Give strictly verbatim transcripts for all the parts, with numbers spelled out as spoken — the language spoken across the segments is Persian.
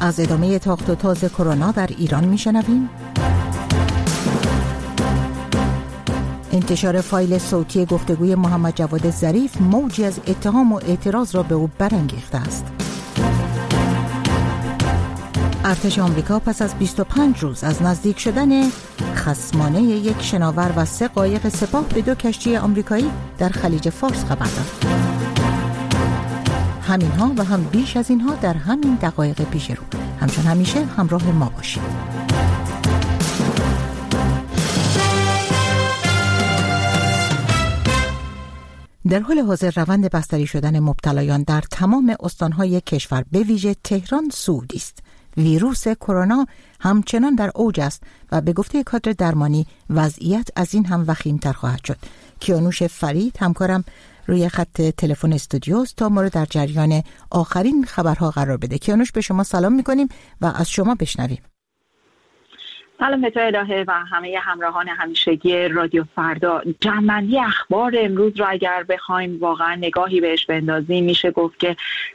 از ادامه تاخت و تاز کرونا در ایران میشنویم. انتشار فایل صوتی گفتگوی محمد جواد ظریف موجی از اتهام و اعتراض را به او برانگیخته است. ارتش آمریکا پس از بیست و پنج روز از نزدیک شدن خصمانه یک شناور و سه قایق سپاه به دو کشتی آمریکایی در خلیج فارس خبر داد. همین ها و هم بیش از اینها در همین دقایق پیش رو. همچون همیشه همراه ما باشید. در حال حاضر روند بستری شدن مبتلایان در تمام استانهای کشور به ویژه تهران سعودی است. ویروس کرونا همچنان در اوج است و به گفته کادر درمانی وضعیت از این هم وخیم‌تر خواهد شد. کیانوش فرید همکارم روی خط تلفن استودیوست تا ما رو در جریان آخرین خبرها قرار بده. کیانوش، به شما سلام می‌کنیم و از شما بشنویم. سلام به تو الهه و همه همراهان همیشگی رادیو فردا. جمع‌بندی اخبار امروز رو اگر بخوایم واقعا نگاهی بهش بندازیم میشه گفت که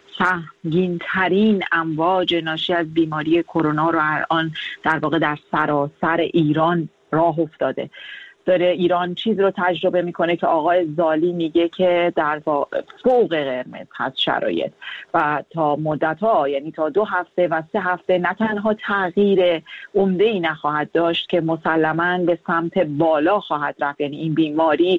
سنگین‌ترین امواج ناشی از بیماری کرونا رو الان در واقع در سراسر ایران راه افتاده. داره ایران چیز رو تجربه میکنه که آقای زالی میگه که در فوق قرمز هست شرایط و تا مدت ها، یعنی تا دو هفته و سه هفته نه تنها تغییر عمده‌ای نخواهد داشت که مسلماً به سمت بالا خواهد رفت. یعنی این بیماری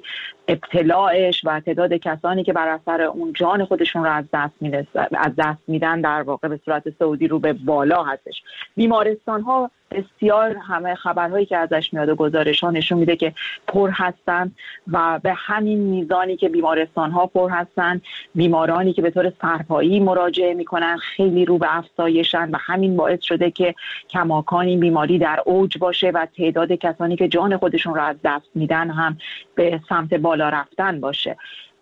ابتلاعش و تعداد کسانی که بر اثر اون جان خودشون رو از دست میدن از دست میدن در واقع به صورت صعودی رو به بالا هستش. بیمارستان ها بسیار همه خبرهایی که ازش میاد و گزارش ها نشون میده که پر هستن و به همین میزانی که بیمارستان ها پر هستن، بیمارانی که به طور سرپایی مراجعه میکنن خیلی رو به افزایشن و همین باعث شده که کماکان این بیماری در اوج باشه و تعداد کسانی که جان خودشون رو از دست میدن هم به سمت بالا رفتن باشه.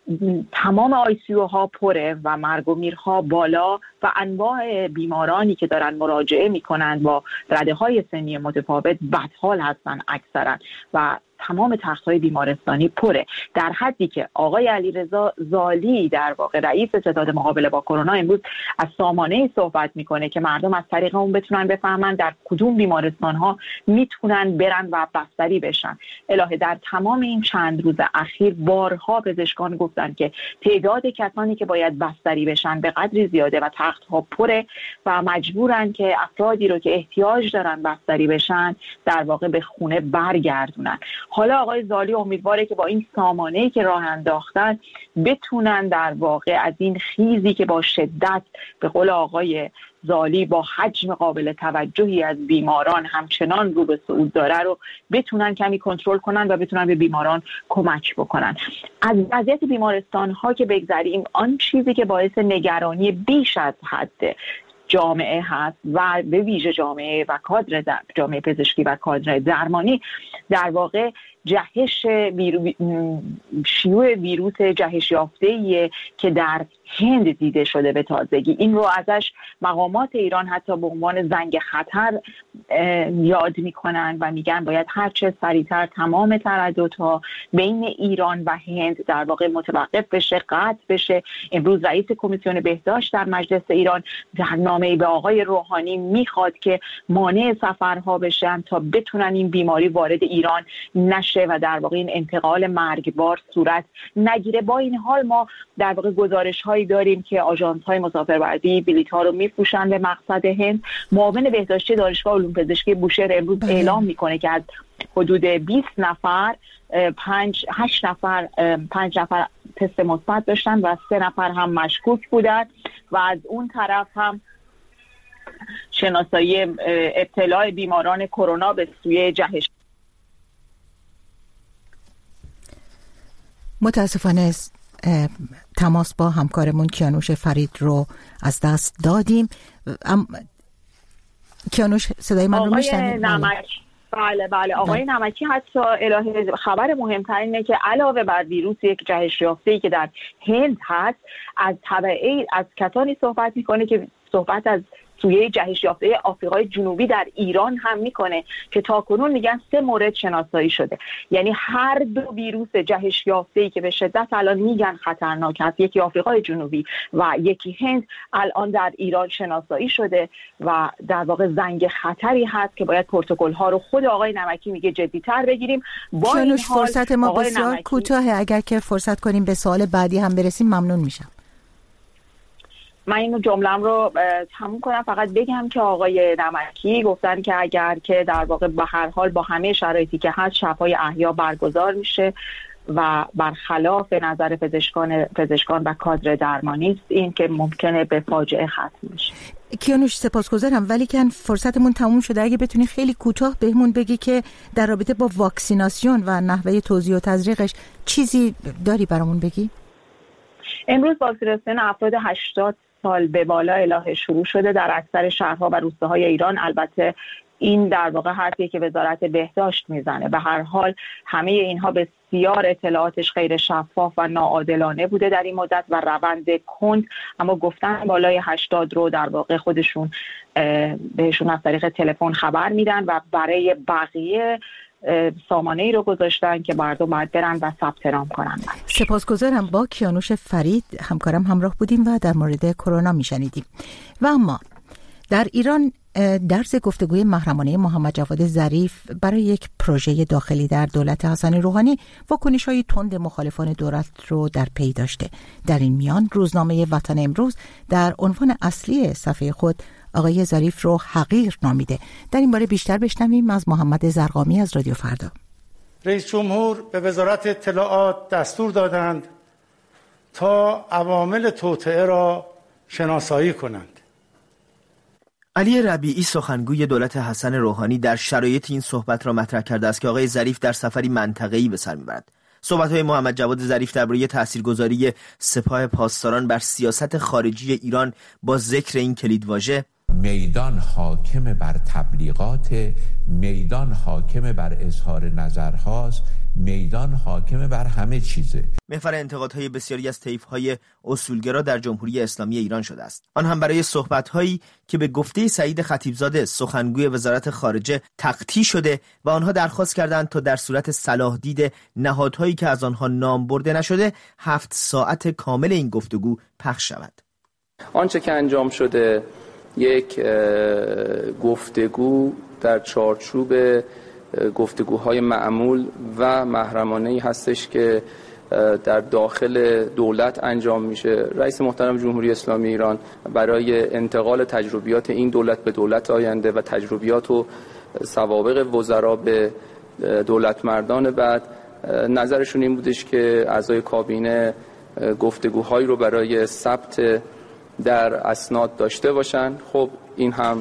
تمام آی سی یو ها پره و مرگ و میرها بالا و انواع بیمارانی که دارن مراجعه میکنن با رده های سنی متفاوت بدحال هستن اکثرا و تمام تخت‌های بیمارستانی پره، در حدی که آقای علیرضا زالی در واقع رئیس ستاد مقابله با کرونا امروز از سامانه‌ای صحبت میکنه که مردم از طریق اون بتونن بفهمن در کدوم بیمارستان‌ها میتونن برن و بستری بشن. الهه در تمام این چند روز اخیر بارها پزشکان گفتن که تعداد کسانی که باید بستری بشن به قدری زیاده و تخت‌ها پره و مجبورن که افرادی رو که احتیاج دارن بستری بشن در واقع به خونه برگردونن. حالا آقای زالی امیدواره که با این سامانه‌ای که راه انداختن بتونن در واقع از این خیزی که با شدت به قول آقای زالی با حجم قابل توجهی از بیماران همچنان رو به صعود داره رو بتونن کمی کنترل کنن و بتونن به بیماران کمک بکنن. از وضعیت بیمارستان ها که بگذریم، آن چیزی که باعث نگرانی بیش از حد جامعه هست و به ویژه جامعه و کادر جامعه پزشکی و کادر درمانی در واقع جهش ویرو... شیوع ویروس جهش یافته‌ایه که در هند دیده شده به تازگی. این رو ازش مقامات ایران حتی به عنوان زنگ خطر یاد میکنن و میگن باید هر چه سریعتر تمام ترددها بین ایران و هند در واقع متوقف بشه، قطع بشه. امروز رئیس کمیسیون بهداشت در مجلس ایران در نامه‌ای به آقای روحانی میخواد که مانع سفرها بشن تا بتونن این بیماری وارد ایران نشه و در واقع این انتقال مرگبار صورت نگیره. با این حال ما در واقع گزارش هایی داریم که آژانس های مسافربری بلیط ها رو میفروشن به مقصد هند. معاون بهداشتی دانشگاه علوم پزشکی بوشهر امروز بله. اعلام میکنه که از حدود بیست نفر پنج هشت نفر پنج نفر تست مثبت داشتن و سه نفر هم مشکوک بودن و از اون طرف هم شناسایی ابتلاع بیماران کرونا به سوی جهش. متاسفانه تماس با همکارمون کیانوش فرید رو از دست دادیم. ام... کیانوش صدای من رو میشنوید؟ بله بله آقای بله. نمکی حتی الهه خبر مهمتر اینه که علاوه بر ویروس یک جهش یافته‌ای که در هند هست، از تبعه از کسانی صحبت میکنه که صحبت از سویه جهش یافته آفریقای جنوبی در ایران هم میکنه که تاکنون میگن سه مورد شناسایی شده. یعنی هر دو ویروس جهش یافته‌ای که به شدت الان میگن خطرناک است، یکی آفریقای جنوبی و یکی هند، الان در ایران شناسایی شده و در واقع زنگ خطری هست که باید پروتکل ها رو خود آقای نمکی میگه جدی‌تر بگیریم. با این حال فرصت ما بسیار کوتاهه، اگر که فرصت کنیم به سوال بعدی هم برسیم ممنون میشم. من اینو جمله‌ام رو تموم کنم، فقط بگم که آقای نمکی گفتن که اگر که در واقع به هر حال با همه شرایطی که هست شب‌های احیا برگزار میشه و برخلاف نظر پزشکان پزشکان و کادر درمانی است، این که ممکنه به فاجعه ختم بشه. کیانوش سپاسگزارم، ولی که فرصتمون تموم شده، اگه بتونی خیلی کوتاه بهمون بگی که در رابطه با واکسیناسیون و نحوه توزیع و تزریقش چیزی داری برامون بگی؟ امروز واکسیناسیون افراد هشتاد سال به بالا الهه شروع شده در اکثر شهرها و روستاهای ایران. البته این در واقع حرفی که وزارت بهداشت میزنه. به هر حال همه اینها بسیار اطلاعاتش غیر شفاف و ناعادلانه بوده در این مدت و روند کند، اما گفتن بالای هشتاد رو در واقع خودشون بهشون از طریق تلفن خبر میدن و برای بقیه سامانه ای رو گذاشتن که مردم باید برن و ثبت نام کنن. سپاسگزارم. با کیانوش فرید همکارم همراه بودیم و در مورد کرونا میشنیدیم. و اما در ایران درس گفتگوی محرمانه محمد جواد ظریف برای یک پروژه داخلی در دولت حسن روحانی واکنش‌های تند مخالفان دولت رو در پی داشته. در این میان روزنامه وطن امروز در عنوان اصلی صفحه خود آقای ظریف رو حقیر نامیده. در این باره بیشتر بشنویم از محمد زرقامی از رادیو فردا. رئیس جمهور به وزارت اطلاعات دستور دادند تا عوامل توطئه را شناسایی کنند. علی ربیعی سخنگوی دولت حسن روحانی در شرایط این صحبت را مطرح کرده است که آقای ظریف در سفری منطقه‌ای به سر میبرد. صحبت‌های محمد جواد ظریف درباره تاثیرگذاری سپاه پاسداران بر سیاست خارجی ایران با ذکر این کلیدواژه میدان حاکم بر تبلیغات، میدان حاکم بر اظهار نظرهاست، میدان حاکم بر همه چیزه. محور انتقادهای بسیاری از طیف‌های اصولگرا در جمهوری اسلامی ایران شده است. آن هم برای صحبت‌هایی که به گفته سعید خطیبزاده سخنگوی وزارت خارجه تقطیع شده و آنها درخواست کردند تا در صورت صلاح دید نهادهایی که از آنها نام برده نشده هفت ساعت کامل این گفتگو پخش شود. آنچه که انجام شده یک گفتگو در چارچوب گفتگوهای معمول و محرمانه‌ای هستش که در داخل دولت انجام میشه. رئیس محترم جمهوری اسلامی ایران برای انتقال تجربیات این دولت به دولت آینده و تجربیات و سوابق وزرا به دولت مردان بعد، نظرشون این بودش که اعضای کابینه گفتگوهایی رو برای ثبت در اسناد داشته باشن. خب این هم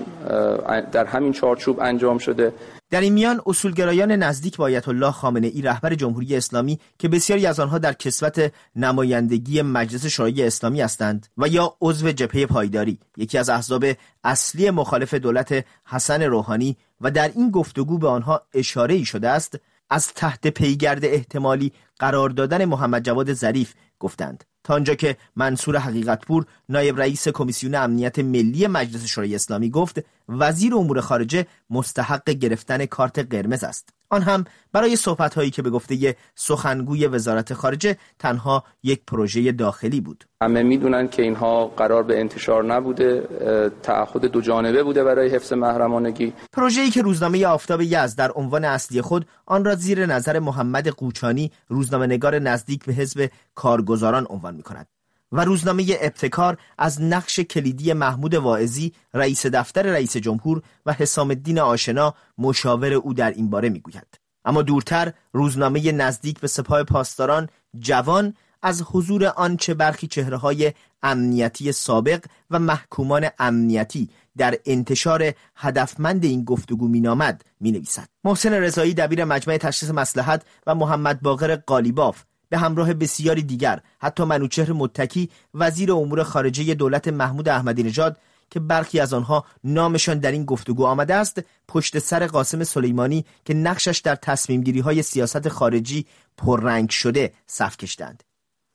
در همین چارچوب انجام شده. در این میان اصولگرایان نزدیک به آیت الله خامنه‌ای رهبر جمهوری اسلامی که بسیاری از آنها در کسوت نمایندگی مجلس شورای اسلامی هستند و یا عضو جبهه پایداری، یکی از احزاب اصلی مخالف دولت حسن روحانی، و در این گفتگو به آنها اشاره‌ای شده است، از تحت پیگرد احتمالی قرار دادن محمد جواد ظریف گفتند. تا آنجا که منصور حقیقتپور نایب رئیس کمیسیون امنیت ملی مجلس شورای اسلامی گفت وزیر امور خارجه مستحق گرفتن کارت قرمز است، آن هم برای صحبت‌هایی که به گفته سخنگوی وزارت خارجه تنها یک پروژه داخلی بود. همه میدونن که اینها قرار به انتشار نبوده، تعهد دو جانبه بوده برای حفظ محرمانگی. پروژه‌ای که روزنامه آفتاب یزد در عنوان اصلی خود آن را زیر نظر محمد قوچانی، روزنامه‌نگار نزدیک به حزب کارگزاران عنوان می‌کند و روزنامه ابتکار از نقش کلیدی محمود واعظی رئیس دفتر رئیس جمهور و حسام الدین آشنا مشاور او در این باره میگوید. اما دورتر روزنامه نزدیک به سپاه پاسداران جوان از حضور آنچه برخی چهره‌های امنیتی سابق و محکومان امنیتی در انتشار هدفمند این گفتگو مینامد مینویسد. محسن رضایی دبیر مجمع تشخیص مصلحت و محمد باقر قالیباف به همراه بسیاری دیگر، حتی منوچهر متکی وزیر امور خارجه دولت محمود احمدی نژاد که برخی از آنها نامشان در این گفتگو آمده است، پشت سر قاسم سلیمانی که نقشش در تصمیم گیری های سیاست خارجی پررنگ شده صف کشیدند.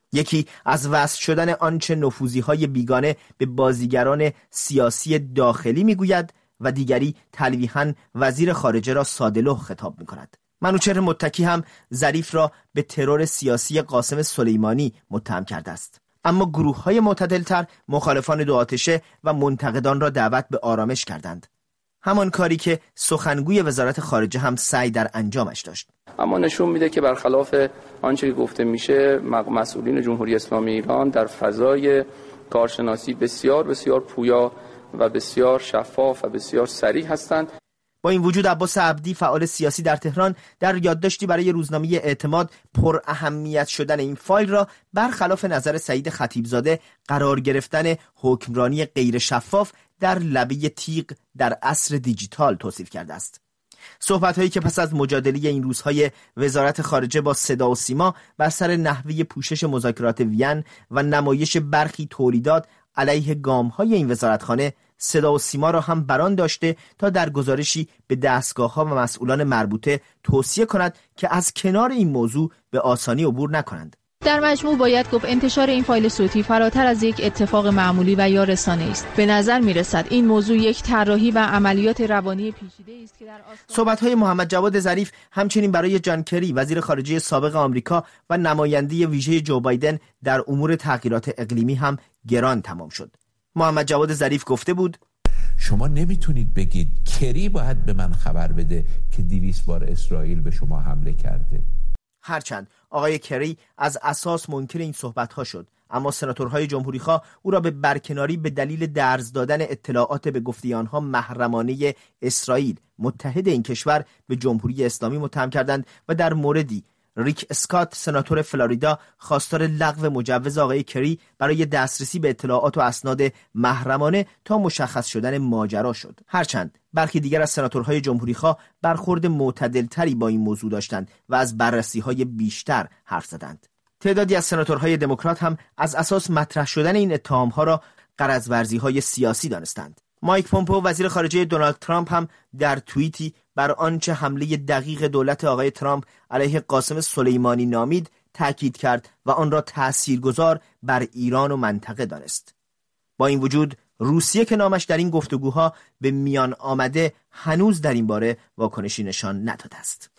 یکی از وصل شدن آنچه نفوذی‌های بیگانه به بازیگران سیاسی داخلی میگوید و دیگری تلویحاً وزیر خارجه را ساده‌لوح خطاب می‌کند. منوچهر متکی هم ظریف را به ترور سیاسی قاسم سلیمانی متهم کرده است. اما گروه‌های معتدل‌تر مخالفان دو آتشه و منتقدان را دعوت به آرامش کردند. همان کاری که سخنگوی وزارت خارجه هم سعی در انجامش داشت. اما نشون میده که برخلاف آنچه که گفته میشه، مسئولین جمهوری اسلامی ایران در فضای کارشناسی بسیار بسیار پویا و بسیار شفاف و بسیار صریح هستند. با این وجود عباس عبدی فعال سیاسی در تهران در یادداشتی برای روزنامه اعتماد پر اهمیت شدن این فایل را برخلاف نظر سعید خطیبزاده قرار گرفتن حکمرانی غیر شفاف در لبه تیغ در عصر دیجیتال توصیف کرده است. صحبت‌هایی که پس از مجادله این روزهای وزارت خارجه با صدا و سیما بر سر نحوه پوشش مذاکرات وین و نمایش برخی تولیدات علیه گام‌های این وزارتخانه، صدا و سیما را هم بران داشته تا در گزارشی به دستگاه‌ها و مسئولان مربوطه توصیه کند که از کنار این موضوع به آسانی عبور نکنند. در مجموع باید گفت انتشار این فایل صوتی فراتر از یک اتفاق معمولی و یا رسانه‌ای است. به نظر می‌رسد این موضوع یک طراحی و عملیات روانی پیچیده است که در صحبت‌های محمد جواد ظریف همچنین برای جان کری وزیر خارجه سابق آمریکا و نماینده ویژه جو بایدن در امور تغییرات اقلیمی هم گران تمام شد. محمد جواد ظریف گفته بود: شما نمیتونید بگید کری باید به من خبر بده که دویست بار اسرائیل به شما حمله کرده. هرچند آقای کری از اساس منکر این صحبت‌ها شد، اما سناتورهای جمهوری‌خواه او را به برکناری به دلیل درز دادن اطلاعات به گفته آنها محرمانه اسرائیل متحد این کشور به جمهوری اسلامی متهم کردند و در موردی ریک اسکات سناتور فلوریدا خواستار لغو مجوز آقای کری برای دسترسی به اطلاعات و اسناد محرمانه تا مشخص شدن ماجرا شد. هرچند برخی دیگر از سناتورهای جمهوری‌خواه برخورد معتدلتری با این موضوع داشتند و از بررسی‌های بیشتر حرف زدند. تعدادی از سناتورهای دموکرات هم از اساس مطرح شدن این اتهام‌ها را غرض‌ورزی‌های سیاسی دانستند. مایک پومپئو وزیر خارجه دونالد ترامپ هم در توییتی بر آنچه حمله دقیق دولت آقای ترامپ علیه قاسم سلیمانی نامید تاکید کرد و آن را تاثیرگذار بر ایران و منطقه دانست. با این وجود روسیه که نامش در این گفتگوها به میان آمده هنوز در این باره واکنشی نشان نداده است.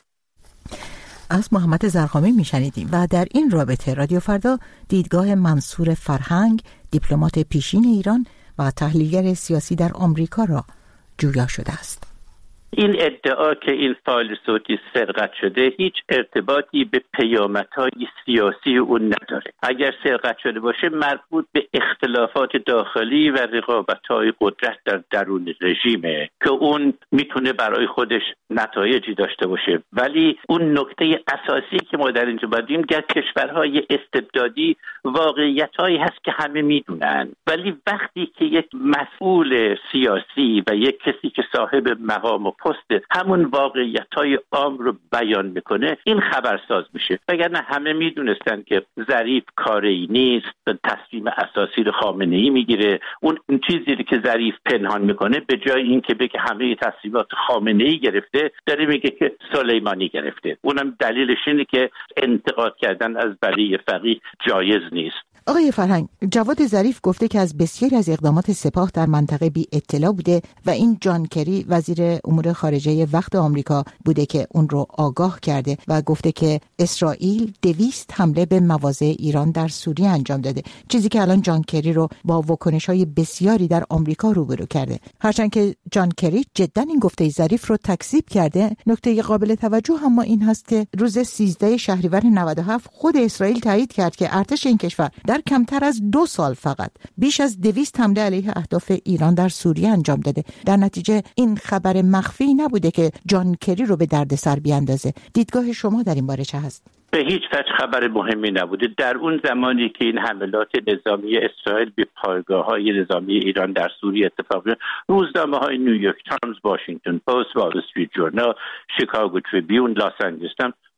از محمد زرقامی میشنیدیم و در این رابطه رادیو فردا دیدگاه منصور فرهنگ، دیپلمات پیشین ایران و تحلیلگر سیاسی در آمریکا را جویا شده است. این ادعا که این فایل صوتی سرقت شده هیچ ارتباطی به پیامدهای سیاسی اون نداره. اگر سرقت شده باشه مربوط به اختلافات داخلی و رقابت‌های قدرت در درون رژیمه که اون میتونه برای خودش نتایجی داشته باشه، ولی اون نکته اساسی که ما در اینجا بادیم در کشورهای استبدادی واقعیت‌هایی هست که همه میدونن، ولی وقتی که یک مسئول سیاسی و یک کسی که صاحب مقام و پست همون واقعیت‌های عام رو بیان میکنه این خبرساز میشه. وگرنه همه میدونستن که ظریف کاری نیست، تصمیم اساسی رو خامنه‌ای میگیره. اون اون چیزی که ظریف پنهان میکنه به جای اینکه بگه همه تصمیمات خامنه‌ای گرفته داره میگه که سلیمانی گرفته. اونم دلیلش اینه که انتقاد کردن از ولی فقیه جایز نیست. آقای فرهنگ، جواد ظریف گفته که از بسیاری از اقدامات سپاه در منطقه بی اطلاع بوده و این جان کری وزیر امور خارجه وقت آمریکا بوده که اون رو آگاه کرده و گفته که اسرائیل دویست حمله به مواضع ایران در سوریه انجام داده، چیزی که الان جان کری رو با واکنش‌های بسیاری در آمریکا روبرو کرده. هرچند که جان کری جدا این گفته ظریف رو تکذیب کرده، نکته قابل توجه هم این هست که روز سیزده شهریور نود و هفت خود اسرائیل تایید کرد که ارتش این کشور در کمتر از دو سال فقط بیش از دویست حمله علیه اهداف ایران در سوریه انجام داده. در نتیجه این خبر مخفی نبوده که جان کری رو به دردسر بیاندازه. دیدگاه شما در این باره چه هست؟ به هیچ وجه خبر مهمی نبوده. در اون زمانی که این حملات نظامی اسرائیل به پایگاه‌های نظامی ایران در سوریه اتفاق افتاد، روزنامه‌های نیویورک تایمز، واشنگتن پست، وال استریت ژورنال، شیکاگو تریبیون، لاس آنجلس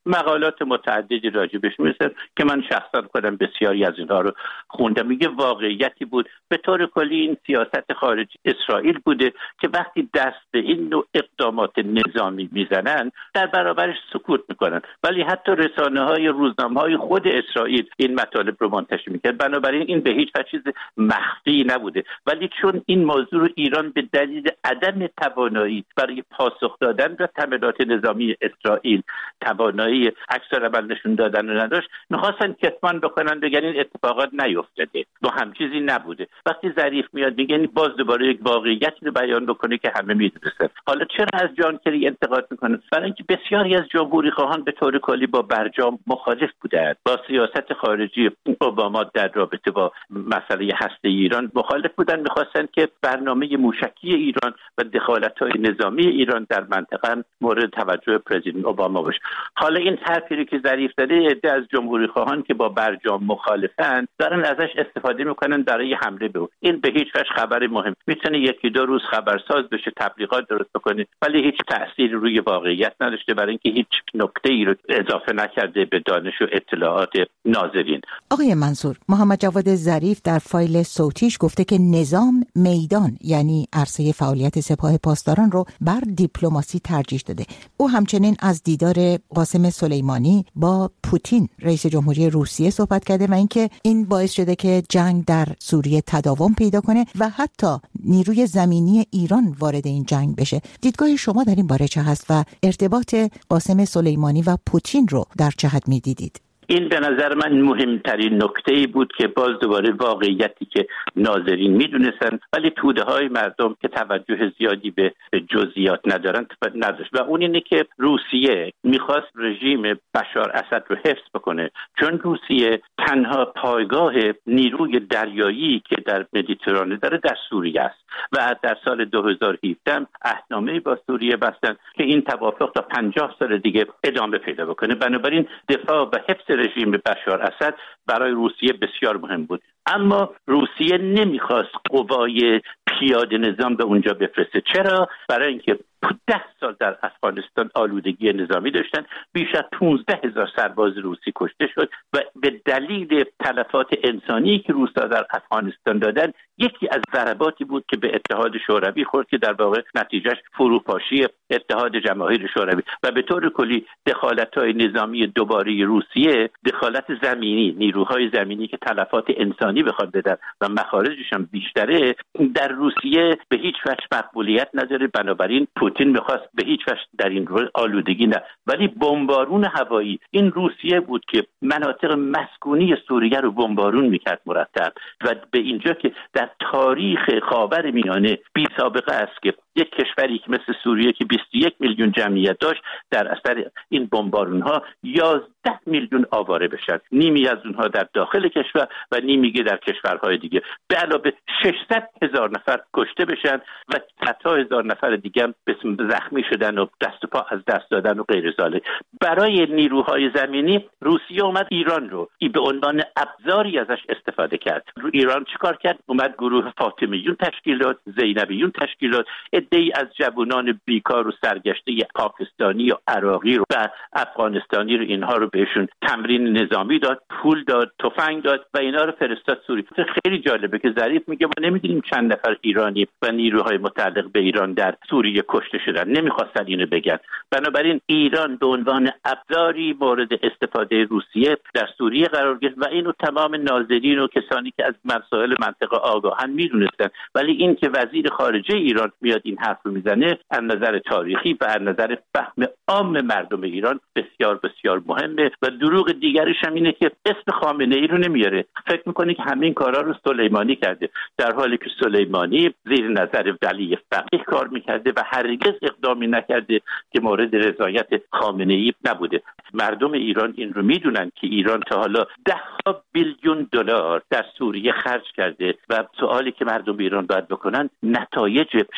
مقالات متعددی راجبش می‌نویسن که من شخصا خودم بسیاری از اینها رو خوندم. میگه واقعیتی بود به طور کلی این سیاست خارجی اسرائیل بوده که وقتی دست به این نوع اقدامات نظامی میزنن در برابرش سکوت میکنن، ولی حتی رسانه‌های روزنامه‌های خود اسرائیل این مطالب رو منتشر میکرد. بنابراین این به هیچ وجه چیز مخفی نبوده، ولی چون این موضوع رو ایران به دلیل عدم توانایی برای پاسخ دادن به حملات نظامی اسرائیل توانایی اکثر عمل نشون دادن رو نداشت، میخواستن کتمان بکنن بگن این اتفاقات نیفتاده، با هم چیزی نبوده. وقتی ظریف میاد میگن باز دوباره یک واقعیتی رو بیان بکنه که همه میدونستن. حالا چرا از جان کری انتقاد میکنن؟ برای اینکه بسیاری از جمهوری خواهان به طور کلی با برجام مخالف بودند، با سیاست خارجی اوباما در رابطه با مسئله هسته ایران مخالف بودن، میخواستن که برنامه موشکی ایران و دخالت‌های نظامی ایران در منطقه مورد توجه پرزیدنت اوباما باشه. حالا این حرفی که ظریف زده، عده از جمهوری خواهان که با برجام مخالفن دارن ازش استفاده میکنن برای حمله به او. این به هیچ وجه خبر مهم میتونه یکی دو روز خبرساز بشه، تبلیغات درست بکنه، ولی هیچ تأثیری روی واقعیت نداشته، برای اینکه هیچ نکته‌ای رو اضافه نکرده به دانش و اطلاعات ناظرین. آقای منصور، محمد جواد ظریف در فایل صوتیش گفته که نظام میدان یعنی عرصه فعالیت سپاه پاسداران رو بر دیپلماسی ترجیح داده. او همچنین از دیدار قاسم سلیمانی با پوتین رئیس جمهوری روسیه صحبت کرده و اینکه این باعث شده که جنگ در سوریه تداوم پیدا کنه و حتی نیروی زمینی ایران وارد این جنگ بشه. دیدگاه شما در این باره چه هست و ارتباط قاسم سلیمانی و پوتین رو در چه حد می‌دیدید؟ این به نظر من مهمترین نکته‌ای بود که باز دوباره واقعیتی که ناظرین میدونستن ولی توده های مردم که توجه زیادی به جزئیات ندارن نداشت، و اون اینه که روسیه میخواست رژیم بشار اسد رو حفظ بکنه، چون روسیه تنها پایگاه نیروی دریایی که در مدیترانه داره در سوریه است و در سال دو هزار و هفده عهدنامه‌ای با سوریه بستن که این توافق تا پنجاه سال دیگه ادامه پیدا بکنه. بنابراین دفاع و حفظ رژیم بشار اسد برای روسیه بسیار مهم بود، اما روسیه نمیخواست قوای پیاده نظام به اونجا بفرسته. چرا؟ برای اینکه ده سال در افغانستان آلودگی نظامی داشتن، بیش از پانزده هزار سرباز روسی کشته شد و به دلیل تلفات انسانی که روس‌ها در افغانستان دادن یکی از ضرباتی بود که به اتحاد شوروی خورد که در واقع نتیجهش فروپاشی اتحاد جماهیر شوروی و به طور کلی دخالت‌های نظامی دوباره روسیه، دخالت زمینی، نیروهای زمینی که تلفات انسانی بخواد بدن و مخارجش هم بیشتره، در روسیه به هیچ وجه مقبولیت نداره. بنابراین پوتین میخواست به هیچ وجه در این رول آلودگی نه، ولی بمبارون هوایی این روسیه بود که مناطق مسکونی سوریه رو بمبارون میکرد مرتب و به اینجا که در تاریخ خاورمیانه بی سابقه است که یک کشوری که مثل سوریه که بیست و یک میلیون جمعیت داشت در اثر این بمبارون ها یازده میلیون آواره بشن، نیمی از اونها در داخل کشور و نیمی در کشورهای دیگه، به علاوه ششصد هزار نفر کشته بشن و صدها هزار نفر دیگه هم زخمی شدن و دست و پا از دست دادن و غیر ذالک. برای نیروهای زمینی روسیه اومد ایران رو به عنوان ابزاری ازش استفاده کرد. ایران چیکار کرد؟ اومد گروه فاطمیون تشکیل داد، زینبیون تشکیل داد، عده‌ای از جوانان بیکار و سرگشته پاکستانی و عراقی رو و افغانستانی رو اینها رو بهشون تمرین نظامی داد، پول داد، تفنگ داد و اینا رو فرستاد سوریه. خیلی جالبه که ظریف میگه ما نمیدونیم چند نفر ایرانی و نیروهای متعلق به ایران در سوریه کشته شدن، نمیخواستن اینو بگن. بنابراین ایران به عنوان ابزاری مورد استفاده روسیه در سوریه قرار گرفت و اینو تمام ناظرین و کسانی که از مسائل منطقه آگاهن میدونستن، ولی این که وزیر خارجه ایران میاد این حرف رو میزنه از نظر تاریخی و از نظر فهم عام مردم ایران بسیار بسیار مهمه. و دروغ دیگرش هم اینه که اسم خامنه ای رو نمیاره، فکر میکنه که همین کارا رو سلیمانی کرده، در حالی که سلیمانی زیر نظر ولی فقیه کار میکرده و هرگز اقدامی نکرده که مورد رضایت خامنه ای نبوده. مردم ایران این رو میدونن که ایران تا حالا ده ها بیلیون دلار در سوریه خرج کرده و سوالی که مردم ایران باید بکنن نتایج ششصد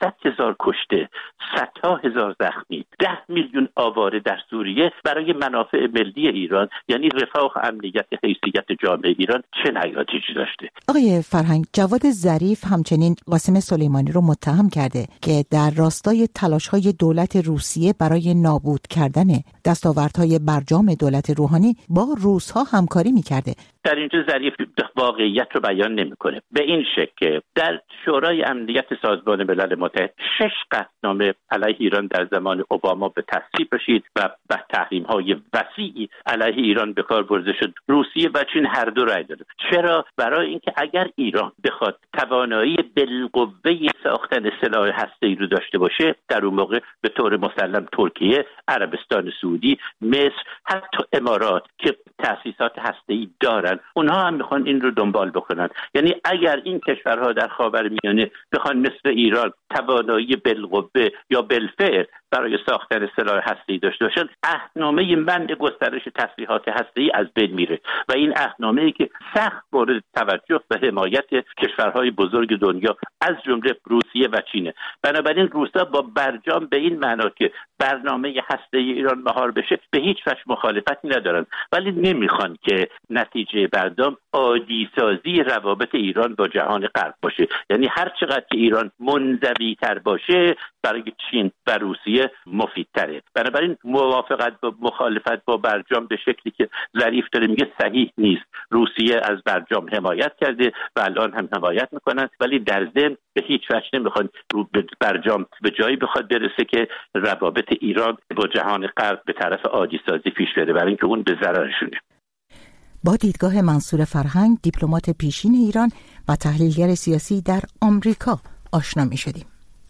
صد هزار کشته، صدها هزار زخمی، ده میلیون آواره در سوریه برای منافع ملی ایران، یعنی رفاه و امنیت حیثیت جامعه ایران چه نتایجی داشته؟ آقای فرهنگ، جواد ظریف همچنین قاسم سلیمانی رو متهم کرده که در راستای تلاش‌های دولت روسیه برای نابود کردن دستاوردهای برجام دولت روحانی با روس‌ها همکاری می‌کرده. در اینجا ظریف واقعیت رو بیان نمی‌کنه. به این شکل در شورای امنیت سازمان ملل متحد شش قطعنامه علیه ایران در زمان اوباما به تصویب رسید و به تحریم‌های وسیعی علیه ایران به کار برده شد. روسیه و چین هر دو رأی دادند. چرا؟ برای اینکه اگر ایران بخواد توانایی بالقوه ساختن سلاح هسته‌ای رو داشته باشه، در اون موقع به طور مسلم ترکیه، عربستان سعودی، مصر، حتی امارات که تأسیسات هسته‌ای دارن، اونها هم میخوان این رو دنبال بکنن. یعنی اگر این کشورها در خاورمیانه بخوان مثل ایران توانایی بالقوه یا بالفعل برای ساختن سلاح هسته‌ای داشته باشن، عهدنامه منع گسترش تسلیحات هسته‌ای از بین میره و این عهدنامه‌ای که سخت مورد توجه و حمایت کشورهای بزرگ دنیا از جمله روسیه و چینه. بنابراین روسا با برجام به این معنا که برنامه هسته‌ای ایران مهار بشه به هیچ وجه مخالفتی ندارن، ولی نمیخوان که نتیجه برجام عادی سازی روابط ایران با جهان غرب باشه. یعنی هر چقدر که ایران منزوی تر باشه برای چین و روسیه مفیدتره. بنابراین موافقت با مخالفت با برجام به شکلی که ظریف داره میگه صحیح نیست. روسیه از برجام حمایت کرده و الان هم حمایت میکنن، ولی در ضمن به هیچ وجه نمیخوان رو برجام به جایی بخواد برسه که روابط ایران با جهان غرب به طرف عادی سازی پیش بره، برای اینکه اون به ضررشونه. با دیدگاه منصور فرهنگ، دیپلمات پیشین ایران و تحلیلگر سیاسی در آمریکا آشنا می‌شدیم.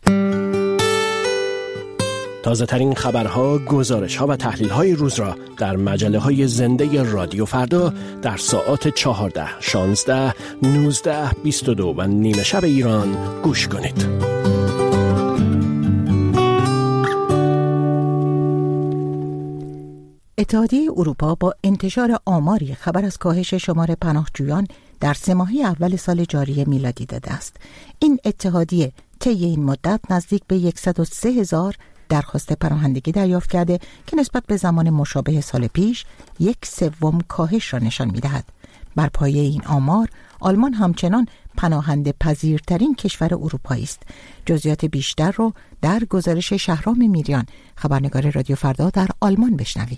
تازه ترین خبرها، گزارش‌ها و تحلیل‌های روز را در مجله‌های زنده رادیو فردا در ساعات چهارده، شانزده، نوزده، بیست و دو و نیمه شب ایران گوش کنید. اتحادیه اروپا با انتشار آماری خبر از کاهش شمار پناهجویان در سه ماهه اول سال جاری میلادی داده است. این اتحادیه طی این مدت نزدیک به صد و سه هزار درخواست پناهندگی دریافت کرده که نسبت به زمان مشابه سال پیش یک سوم کاهش را نشان می‌دهد. بر پایه این آمار، آلمان همچنان پناهنده پذیرترین کشور اروپایی است. جزئیات بیشتر رو در گزارش شهرام میریان، خبرنگار رادیو فردا در آلمان بشنویم.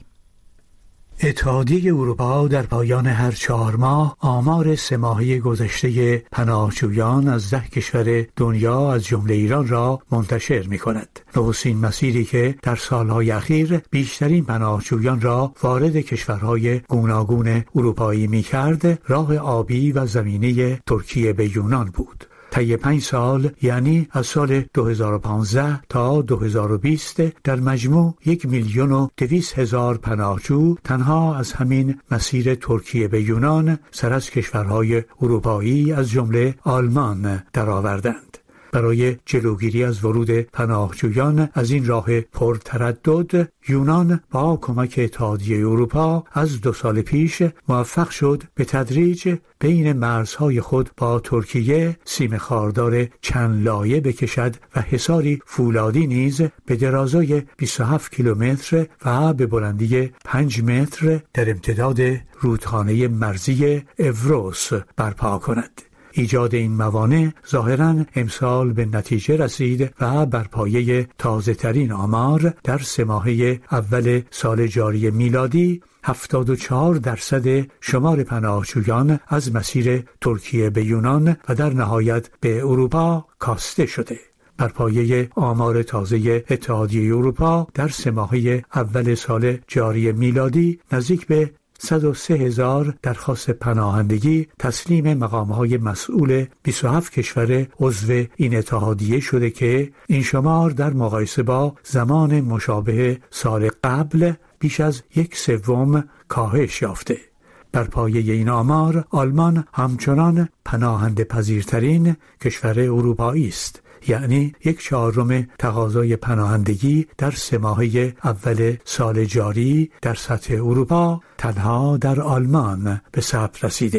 اتحادیه اروپا در پایان هر چهار ماه آمار سه ماهه گذشته پناهجویان از ده کشور دنیا از جمله ایران را منتشر می کند. نخستین مسیری که در سالهای اخیر بیشترین پناهجویان را وارد کشورهای گوناگون اروپایی می کرد، راه آبی و زمینی ترکیه به یونان بود. طی پنج سال، یعنی از سال دو هزار و پانزده تا دو هزار و بیست، در مجموع یک میلیون و دویست هزار پناهجو تنها از همین مسیر ترکیه به یونان سر از کشورهای اروپایی از جمله آلمان درآوردند. برای جلوگیری از ورود پناهجویان از این راه پرتردد، یونان با کمک اتحادیه اروپا از دو سال پیش موفق شد به تدریج بین مرزهای خود با ترکیه سیم خاردار چند لایه بکشد و حصاری فولادی نیز به درازای بیست و هفت کیلومتر و به بلندی پنج متر در امتداد رودخانه مرزی اوروس برپا کند. ایجاد این موانع ظاهراً امسال به نتیجه رسید و بر پایه تازه ترین آمار در سه ماهه اول سال جاری میلادی هفتاد و چهار درصد شمار پناهجویان از مسیر ترکیه به یونان و در نهایت به اروپا کاسته شده. بر پایه آمار تازه اتحادیه اروپا در سه ماهه اول سال جاری میلادی نزدیک به صد و سه هزار درخواست پناهندگی تسلیم مقام‌های مسئول بیست و هفت کشور عضو این اتحادیه شده که این شمار در مقایسه با زمان مشابه سال قبل بیش از یک سوم کاهش یافته. بر پایه این آمار، آلمان همچنان پناهنده پذیرترین کشور اروپایی است، یعنی یک چهارم تقاضای پناهندگی در سه ماهه اول سال جاری در سطح اروپا تنها در آلمان به ثبت رسیده.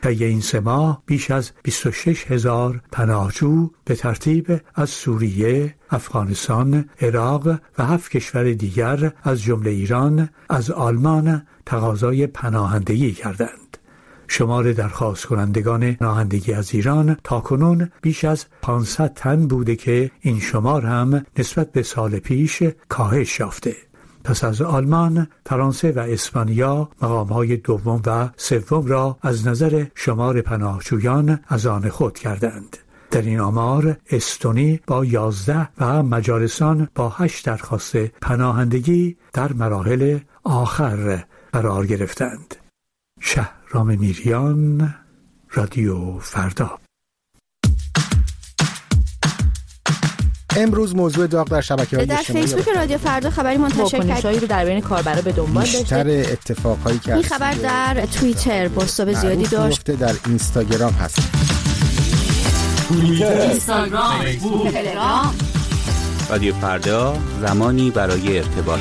طی این سه ماه بیش از بیست و شش هزار پناهجو به ترتیب از سوریه، افغانستان، عراق و هفت کشور دیگر از جمله ایران از آلمان تقاضای پناهندگی کردند. شمار درخواست کنندگان پناهندگی از ایران تاکنون بیش از پانصد تن بوده که این شمار هم نسبت به سال پیش کاهش یافته. پس از آلمان، فرانسه و اسپانیا مقام‌های دوم و سوم را از نظر شمار پناهجویان از آن خود کردند. در این آمار استونی با یازده و مجارستان با هشت درخواست پناهندگی در مراحل آخر قرار گرفتند. شهرام میریان، رادیو فردا. امروز موضوع داغ در شبکه‌های اجتماعی در فیسبوک رادیو فردا خبری منتشر کرد واکنش‌هایی رو در بین کاربرا به دنبال داشته. بیشتر اتفاقایی که این خبر در توییتر بازتاب زیادی داشت. در اینستاگرام هست. توییتر، اینستاگرام، فیسبوک، تلگرام. رادیو فردا، زمانی برای ارتباط.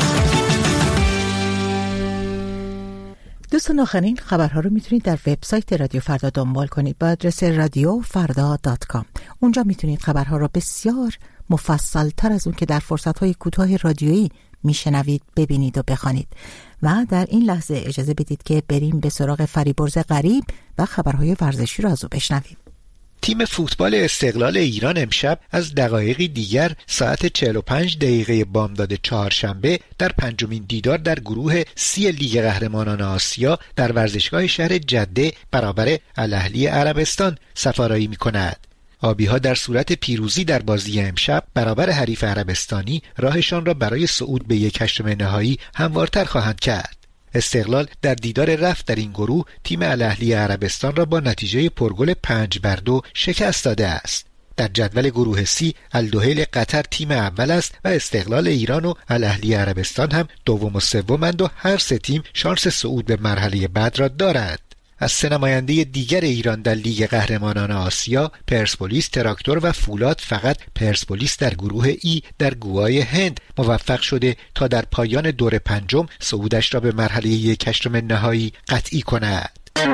دوستان، آخرین خبرها رو میتونید در وبسایت رادیو فردا دنبال کنید با آدرس رادیو فردا دات کام. اونجا میتونید خبرها رو بسیار مفصل تر از اون که در فرصت‌های کوتاه رادیویی میشنوید ببینید و بخوانید. و در این لحظه اجازه بدید که بریم به سراغ فریبرز غریب و خبرهای ورزشی رو از او بشنویم. تیم فوتبال استقلال ایران امشب از دقایقی دیگر ساعت چهل و پنج دقیقه بامداد چهارشنبه در پنجمین دیدار در گروه سی لیگ قهرمانان آسیا در ورزشگاه شهر جده برابر الاهلی عربستان سفارایی می‌کند. آبی‌ها در صورت پیروزی در بازی امشب برابر حریف عربستانی راهشان را برای صعود به یک هشتم نهایی هموارتر خواهند کرد. استقلال در دیدار رفت در این گروه تیم الاهلی عربستان را با نتیجه پرگل پنج بر دو شکست داده است. در جدول گروه سی الدوحیل قطر تیم اول است و استقلال ایران و الاهلی عربستان هم دوم و سومند و هر سه تیم شانس صعود به مرحله بعد را دارد. از سه نماینده دیگر ایران در لیگ قهرمانان آسیا، پرسپولیس، تراکتور و فولاد، فقط پرسپولیس در گروه ای در گوای هند موفق شده تا در پایان دور پنجم صعودش را به مرحله یک هشتم نهایی قطعی کند.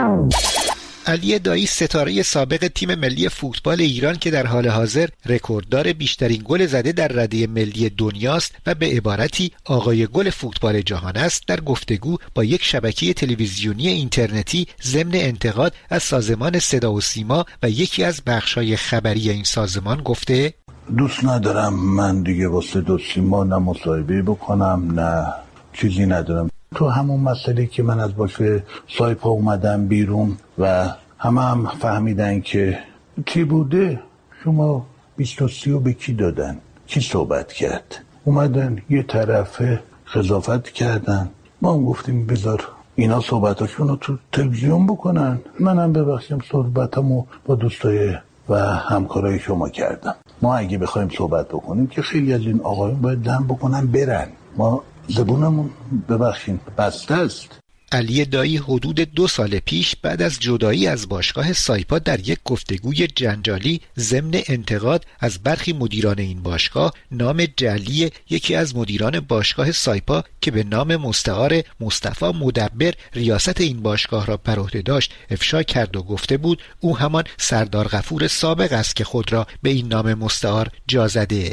علی دایی ستاره سابق تیم ملی فوتبال ایران که در حال حاضر رکورددار بیشترین گل زده در رده ملی دنیاست و به عبارتی آقای گل فوتبال جهان است، در گفتگو با یک شبکه تلویزیونی اینترنتی ضمن انتقاد از سازمان صدا و سیما و یکی از بخش‌های خبری این سازمان گفته: دوست ندارم من دیگه با صدا و سیما نه مصاحبه بکنم نه چیزی ندارم. تو همون مسئله که من از باشه سایپا اومدم بیرون و همه هم فهمیدن که چی بوده، شما بیست و سی و به کی دادن، کی صحبت کرد، اومدن یه طرفه قضاوت کردن، ما هم گفتیم بذار اینا صحبتاشون رو تو تلویزیون بکنن، منم ببخشیم صحبتمو با دوستای و همکارای شما کردم. ما اگه بخوایم صحبت بکنیم که خیلی از این آقایون باید دم بکنن برن، ما زبونمون ببخشین بسته است. علی دایی حدود دو سال پیش بعد از جدایی از باشگاه سایپا در یک گفتگوی جنجالی ضمن انتقاد از برخی مدیران این باشگاه نام جعلی یکی از مدیران باشگاه سایپا که به نام مستعار مصطفی مدبر ریاست این باشگاه را بر عهده داشت افشا کرد و گفته بود او همان سردار غفور سابق است که خود را به این نام مستعار جا زده.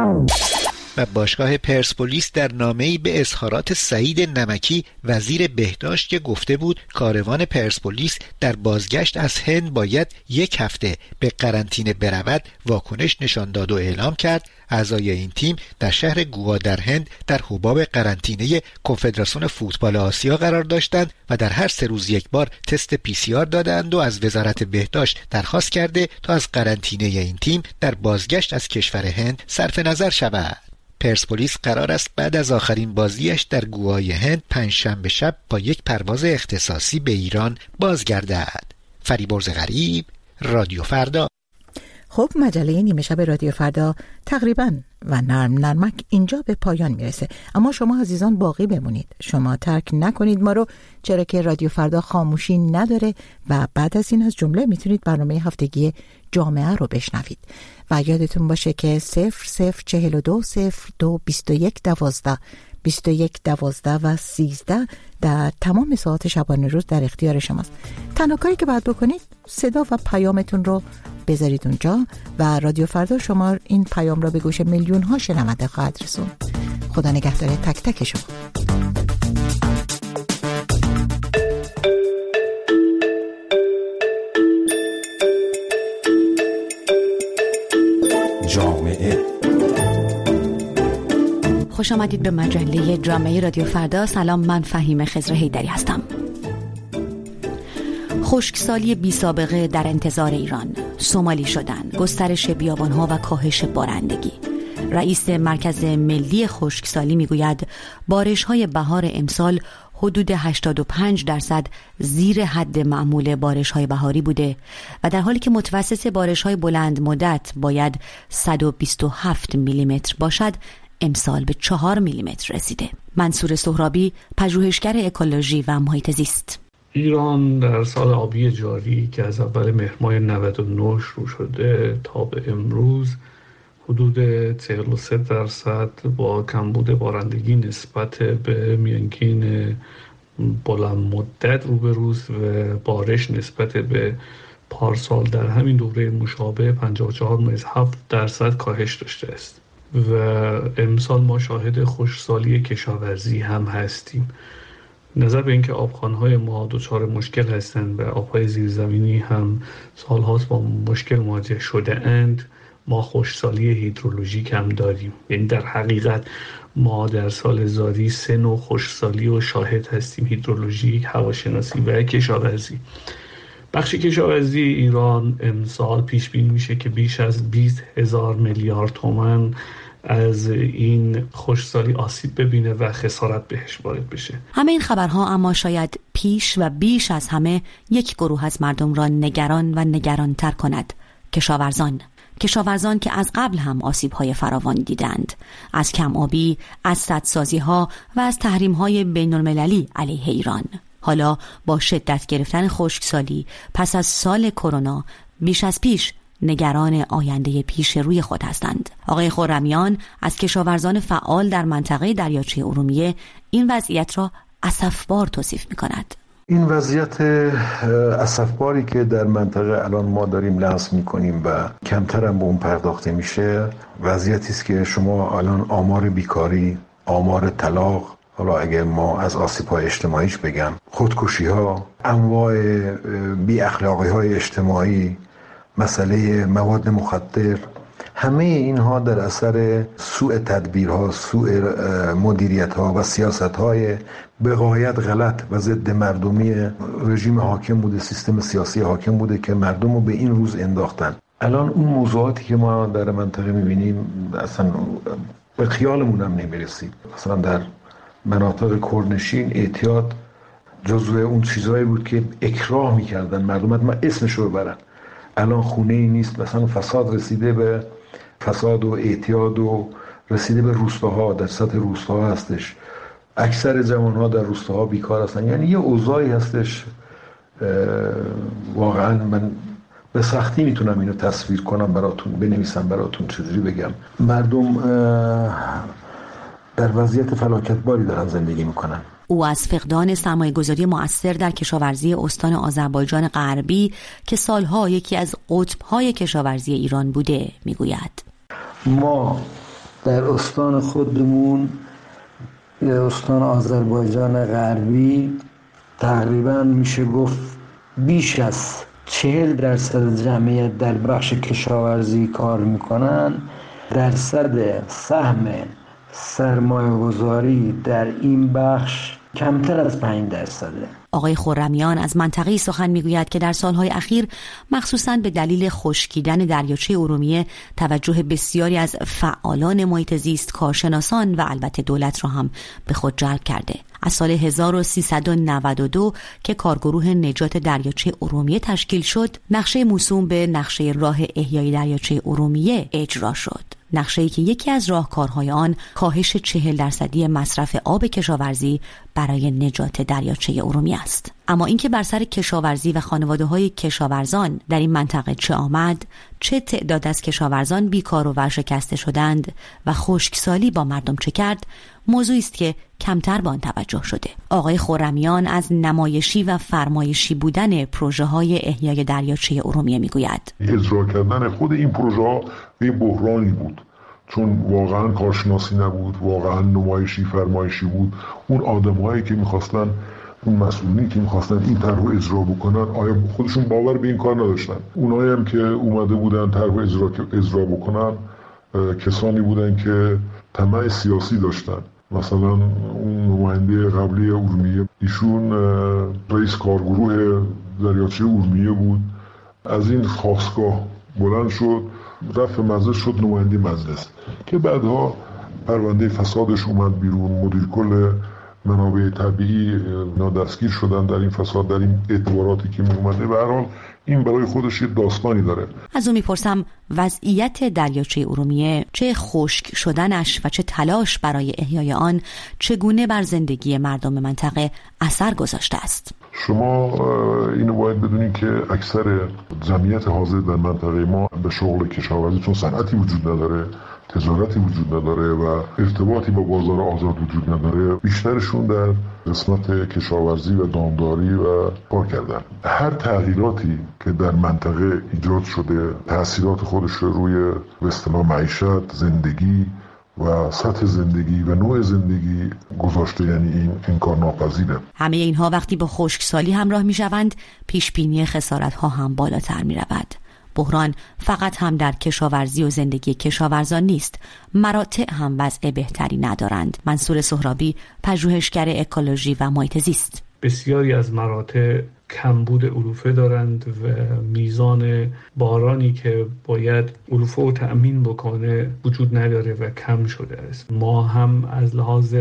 و باشگاه پرسپولیس در نامه‌ای به اظهارات سعید نمکی وزیر بهداشت که گفته بود کاروان پرسپولیس در بازگشت از هند باید یک هفته به قرنطینه برود واکنش نشان داد و اعلام کرد اعضای این تیم در شهر گوا در هند در حباب قرنطینه کنفدراسیون فوتبال آسیا قرار داشتند و در هر سه روز یک بار تست پی سی آر دادند و از وزارت بهداشت درخواست کرده تا از قرنطینه این تیم در بازگشت از کشور هند صرف نظر شود. پرسپولیس قرار است بعد از آخرین بازیش در گوای هند پنجشنبه شب با یک پرواز اختصاصی به ایران بازگردد. فریبرز غریب، رادیو فردا. خب مجله نیمه شب رادیو فردا تقریباً و نرم نرمک اینجا به پایان میرسه، اما شما عزیزان باقی بمونید، شما ترک نکنید ما رو، چرا که رادیو فردا خاموشی نداره و بعد از این از جمله میتونید برنامه هفتگی جامعه رو بشنوید و یادتون باشه که صفر صفر چهل و دو صفر دو بیست و یک دوازده بیست و یک دوازده و سیزده در تمام ساعات شبانه روز در اختیار شماست. تنها کاری که باید بکنید صدا و پیامتون رو بذارید اونجا و رادیو فردا شما این پیام را به گوش میلیون ها شنونده خواهد رسوند. خدا نگهدار تک تک شما. جامعه خوش آمدید به مجله جامعه رادیو فردا. سلام، من فهیم خضر حیدری هستم. خشکسالی بی سابقه در انتظار ایران، سومالی شدن، گسترش بیابان‌ها و کاهش بارندگی. رئیس مرکز ملی خشکسالی میگوید بارش‌های بهار امسال حدود هشتاد و پنج درصد زیر حد معمول بارش‌های بهاری بوده و در حالی که متوسط بارش‌های بلند مدت باید صد و بیست و هفت میلیمتر باشد، امسال به چهار میلیمتر رسیده. منصور سهرابی، پژوهشگر اکولوژی و محیط زیست: ایران در سال آبی جاری که از اول مهر ماه نود و نه شروع شده تا به امروز حدود چهل و سه درصد با کمبود بارندگی نسبت به میانگین بلند مدت روبروست و بارش نسبت به پارسال در همین دوره مشابه پنجاه و چهار ممیز هفت درصد کاهش داشته است و امسال ما شاهد خشکسالی کشاورزی هم هستیم. نظر به اینکه آبخوان‌های ما دچار مشکل هستند و آب‌های زیرزمینی هم سال‌هاست با مشکل مواجه شده اند، ما خشکسالی هیدرولوژیک هم داریم. یعنی در حقیقت ما در سال زاری سه نوع خشکسالی و شاهد هستیم: هیدرولوژیک، هواشناسی و کشاورزی. بخش کشاورزی ایران امسال پیش بینی میشه که بیش از بیست هزار میلیارد تومان از این خشکسالی آسیب ببینه و خسارت بهش وارد بشه. همه این خبرها اما شاید پیش و بیش از همه یک گروه از مردم را نگران و نگرانتر کند: کشاورزان. کشاورزان که از قبل هم آسیب‌های فراوان دیدند، از کم آبی، از سدسازی‌ها و از تحریم‌های بین‌المللی علیه ایران. حالا با شدت گرفتن خشکسالی پس از سال کرونا بیش از پیش نگران آینده پیش روی خود هستند. آقای خرمیان از کشاورزان فعال در منطقه دریاچه ارومیه این وضعیت را اسفبار توصیف می‌کند. این وضعیت اسفباری که در منطقه الان ما داریم لمس می‌کنیم و کمتر هم به اون پرداخته میشه، وضعیتی است که شما الان آمار بیکاری، آمار طلاق، حالا اگر ما از آسیب‌های اجتماعیش بگم، خودکشی‌ها، انواع بی اخلاقی‌های اجتماعی، مسئله مواد مخدر، همه اینها در اثر سوء تدبیرها، سوء مدیریت‌ها و سیاست‌های به غایت غلط و ضد مردمی رژیم حاکم بوده، سیستم سیاسی حاکم بوده که مردم رو به این روز انداختن. الان اون موضوعاتی که ما در منطقه می‌بینیم اصلا به خیالمون هم نمی‌رسید. مثلا در مناطق کرنشین اعتیاد جزو اون چیزایی بود که اکراه می‌کردن مردم ما اسمش رو ببرن. الان خونه ای نیست، مثلا فساد رسیده به فساد و اعتیاد و رسیده به روستاها، در سطح روستاها هستش. اکثر جوانها در روستاها بیکار هستن. یعنی یه اوضاعی هستش واقعا من به سختی میتونم اینو تصویر کنم براتون، بنویسم براتون، چجوری بگم. مردم در وضعیت فلاکتباری دارن زندگی میکنن. او از فقدان سرمایه‌گذاری مؤثر در کشاورزی استان آذربایجان غربی که سالها یکی از قطب‌های کشاورزی ایران بوده میگوید. ما در استان خودمون، استان آذربایجان غربی، تقریبا میشه گفت بیش از چهل درصد جمعیت در بخش کشاورزی کار میکنن. درصد سهم سرمایه گذاری در این بخش کمتر از پنج درصده. آقای خرمیان از منطقه‌ای سخن میگوید که در سالهای اخیر مخصوصاً به دلیل خشکیدن دریاچه ارومیه توجه بسیاری از فعالان محیط زیست، کارشناسان و البته دولت را هم به خود جلب کرده. از سال هزار و سیصد و نود و دو که کارگروه نجات دریاچه ارومیه تشکیل شد، نقشه موسوم به نقشه راه احیای دریاچه ارومیه اجرا شد. نقشه‌ای که یکی از راهکارهای آن کاهش چهل درصدی مصرف آب کشاورزی برای نجات دریاچه ارومیه است. اما اینکه بر سر کشاورزی و خانواده‌های کشاورزان در این منطقه چه آمد، چه تعداد از کشاورزان بیکار و ورشکسته شدند و خشکسالی با مردم چه کرد، موضوعی است که کمتر به آن توجه شده. آقای خرمیان از نمایشی و فرمایشی بودن پروژه‌های احیای دریاچه ارومیه میگوید. اجرا کردن خود این پروژه‌ها یه بحرانی بود، چون واقعا کارشناسی نبود، واقعا نمایشی فرمایشی بود. اون آدم‌هایی که می‌خواستن، اون مسئولینی که می‌خواستن این طرح رو اجرا بکنن، آیا خودشون باور به این کار نداشتن؟ اونایی هم که اومده بودن طرح رو اجرا اجرا بکنن کسانی بودن که طمع سیاسی داشتن. مثلا اون نماینده قبلی ارومیه، ایشون رئیس کارگروه دریاچه ارومیه بود، از این خاستگاه بلند شد، رفت مجلس شد نماینده مجلس، که بعدها پرونده فسادش اومد بیرون. مدیر کل منابع طبیعی نادستگیر شدن در این فساد، در این اعتباراتی که می اومده. به هر حال این برای خودش یه داستانی داره. از اون میپرسم وضعیت دریاچه ارومیه، چه خشک شدنش و چه تلاش برای احیای آن، چگونه بر زندگی مردم منطقه اثر گذاشته است؟ شما اینو باید بدونید که اکثر جمعیت حاضر در منطقه ما به شغل کشاورزی، چون صنعتی وجود نداره، تجارتی وجود نداره و ارتباطی با بازار آزاد وجود نداره، بیشترشون در قسمت کشاورزی و دامداری و کار کردن. هر تغییراتی که در منطقه ایجاد شده تأثیرات خودش روی به اصطلاح معیشت، زندگی و سطح زندگی و نوع زندگی گذاشته، یعنی این انکار ناپذیره. همه اینها وقتی با خشکسالی همراه می شوند، پیش بینی خسارت ها هم بالاتر می رود. بحران فقط هم در کشاورزی و زندگی کشاورزان نیست، مراتع هم وضع بهتری ندارند. منصور سهرابی، پژوهشگر اکولوژی و محیط زیست: بسیاری از مراتع کمبود علوفه دارند و میزان بارانی که باید علوفه رو تأمین بکنه وجود نداره و کم شده است. ما هم از لحاظ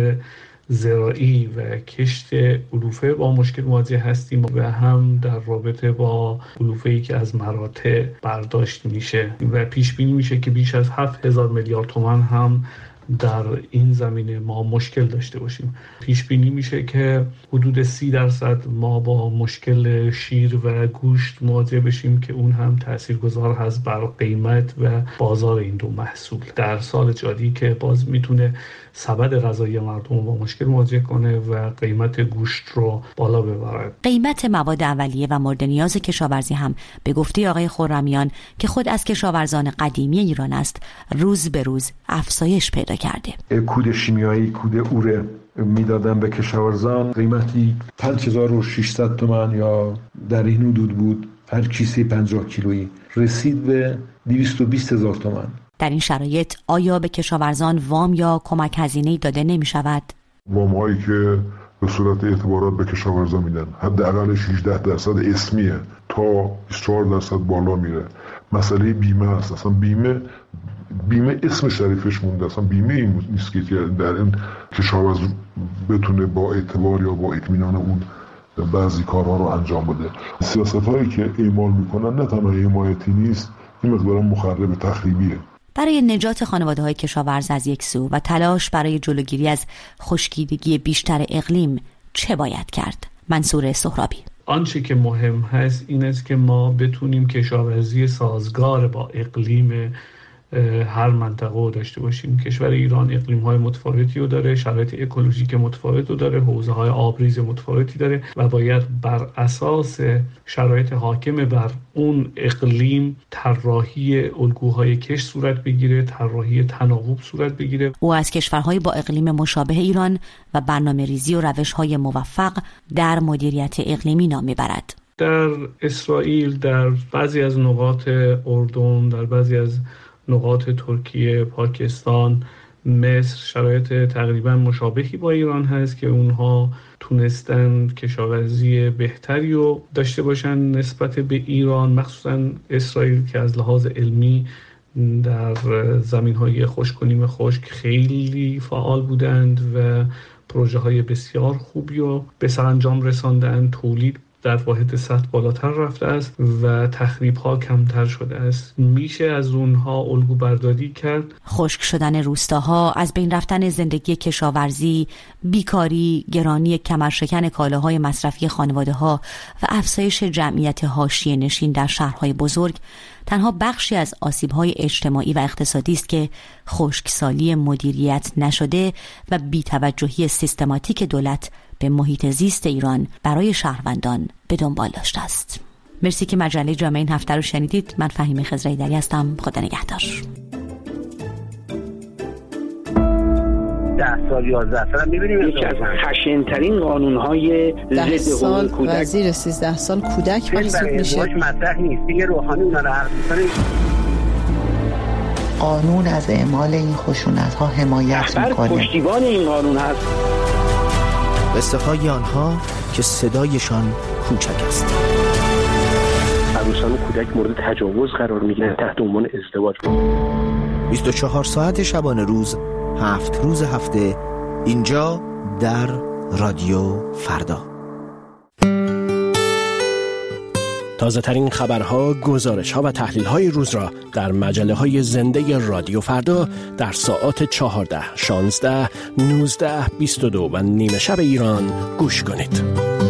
زراعی و کشت علوفه با مشکل مواجه هستیم و هم در رابطه با علوفه‌ای که از مراتع برداشت میشه و پیش بینی میشه که بیش از هفت هزار میلیارد تومان هم در این زمینه ما مشکل داشته باشیم. پیش بینی میشه که حدود سی درصد ما با مشکل شیر و گوشت مواجه بشیم که اون هم تاثیرگذار هست بر قیمت و بازار این دو محصول در سال جاری، که باز میتونه سبد غذایی مردم رو با مشکل مواجه کنه و قیمت گوشت رو بالا ببره. قیمت مواد اولیه و مورد نیاز کشاورزی هم به گفته آقای خرمیان که خود از کشاورزان قدیمی ایران است، روز به روز افزایش پیدا کرده. کود شیمیایی، کود اوره میدادن به کشاورزان، قیمتی پنج هزار و ششصد تومان یا در این حدود بود، هر کیسه پنجاه کیلویی رسید به دویست و بیست هزار تومان. در این شرایط آیا به کشاورزان وام یا کمک هزینه‌ای داده نمی شود؟ وام هایی که به صورت اعتبارات به کشاورزان میدن حداقلش هجده درصد اسمیه تا بیست و چهار درصد بالا میره. مسئله بیمه است. اصلا بیمه بیمه اسم شریفش مونده، اصلا بیمه این نیست که در این کشاورز بتونه با اعتبار یا با اطمینان اون بعضی کارها رو انجام بده. سیاست هایی که اعمال میکنن نه تنها حمایتی نیست، این مقدار مخرب تخریبیه. برای نجات خانواده‌های کشاورز از یک سو و تلاش برای جلوگیری از خشکیدگی بیشتر اقلیم چه باید کرد؟ منصور سهرابی: آنچه که مهم هست این است که ما بتونیم کشاورزی سازگار با اقلیم هر منطقه رو داشته باشیم. کشور ایران اقلیم‌های متفاوتی رو داره، شرایط اکولوژیک متفاوت رو داره، حوزه‌های آبریز متفاوتی داره و باید بر اساس شرایط حاکم بر اون اقلیم طراحی الگوهای کشت صورت بگیره، طراحی تناوب صورت بگیره. او از کشورهای با اقلیم مشابه ایران و برنامه‌ریزی و روش‌های موفق در مدیریت اقلیمی نام می‌برد. در اسرائیل، در بعضی از نقاط اردن، در بعضی از نقاط ترکیه، پاکستان، مصر شرایط تقریبا مشابهی با ایران هست که اونها تونستن کشاورزی بهتری رو داشته باشن نسبت به ایران، مخصوصا اسرائیل که از لحاظ علمی در زمین‌های خشک و نیم خشک خیلی فعال بودند و پروژه های بسیار خوبی رو به سرانجام رساندن، تولید در واحد سطح بالاتر رفته است و تخریب ها کمتر شده است. میشه از اونها الگو برداری کرد. خشک شدن روستاها، از بین رفتن زندگی کشاورزی، بیکاری، گرانی کمرشکن کالاهای مصرفی خانواده ها و افزایش جمعیت حاشیه نشین در شهرهای بزرگ تنها بخشی از آسیب‌های اجتماعی و اقتصادی است که خشکسالی مدیریت نشده و بی‌توجهی سیستماتیک دولت به محیط زیست ایران برای شهروندان به دنبال داشته است. مرسی که مجله جامعه این هفته رو شنیدید. من فهیمه خضرایی‌دری هستم. خدا نگهدار. ده سال یازده سال می‌بینیم یکی از خشن‌ترین قانون‌های ضد حقوق کودک و زیر سیزده سال کودک محسوب میشه. مطرح نیست. دیگه روحانی اونا رو حرف می‌زنه. قانون از اعمال این خشونت‌ها حمایت می‌کنه. پشتیبان این قانون هست. قصه های آنها که صدایشان کوچک است. عروسان و کودک مورد تجاوز قرار می‌گیرند تحت عنوان ازدواج. بیست و چهار ساعت شبانه روز، هفت روز هفته، اینجا در رادیو فردا. تازه ترین خبرها، گزارش ها و تحلیل های روز را در مجله های زنده رادیو فردا در ساعات چهارده، شانزده، نوزده، بیست و دو و نیمه شب ایران گوش کنید.